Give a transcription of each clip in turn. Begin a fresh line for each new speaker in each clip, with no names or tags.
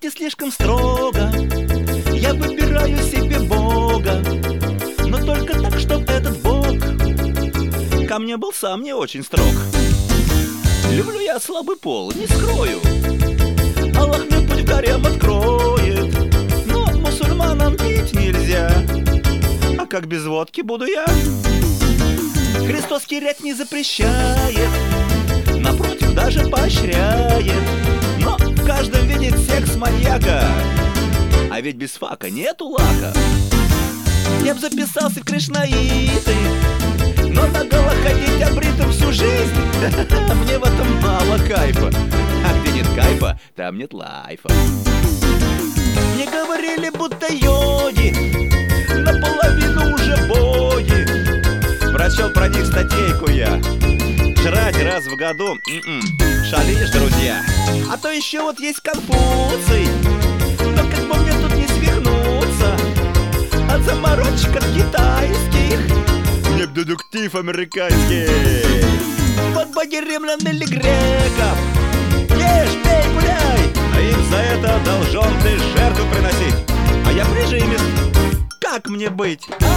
судите слишком строго. Я выбираю себе Бога, но только так, чтоб этот Бог ко мне был сам не очень строг. Люблю я слабый пол, не скрою. Аллах мне путь в гарем откроет, но мусульманам пить нельзя. А как без водки буду я? Христос кирять не запрещает, напротив, даже поощряет. Но в каждом видит секс маньяка, а ведь без фака нету лака. Я б записался в кришнаиты, но наголо ходить обритым всю жизнь мне в этом мало кайфа. А где нет кайфа, там нет лайфа. Мне говорили, будто йоги наполовину уже боги. Прочел про них статейку я. Жрать раз в году шалишь, друзья. А то еще вот есть Конфуций, но как бы мне тут не свихнуться от заморочек от китайских. Мне б детектив американский. Вот боги римлян или греков. Ешь, пей, гуляй, а им за это должен ты жертву приносить. А я прижимист. Как мне быть?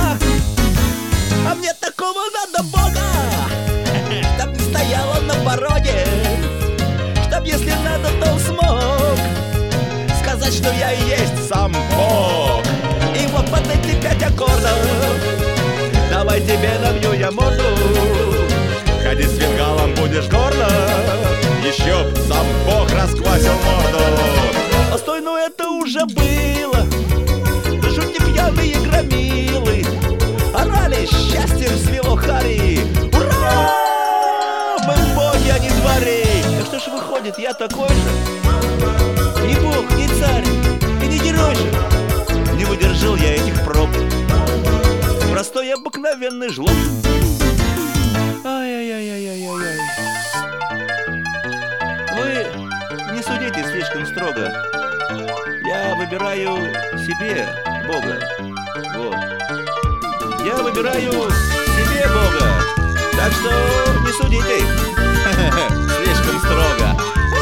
А мне такого надо Бога, чтоб не стояла на пороге, чтоб, если надо, то он смог сказать, что я и есть сам Бог. И вот под эти 5 аккордов давай тебе набью я морду. Ходить с фингалом будешь гордо, еще б сам Бог расквасил морду. Постой, ну это уже было. Жути пьяные громилы орали, счастьем свело хари. Ура! Мы боги, а не твари. Так что ж выходит, я такой же? Не бог, не царь и не герой же. Не выдержал я этих проб. Простой обыкновенный жлоб. Ай-яй-яй-яй-яй-яй. Вы не судите слишком строго. Я выбираю себе Бога. Вот. Я выбираю себе Бога. Так что не судите слишком строго.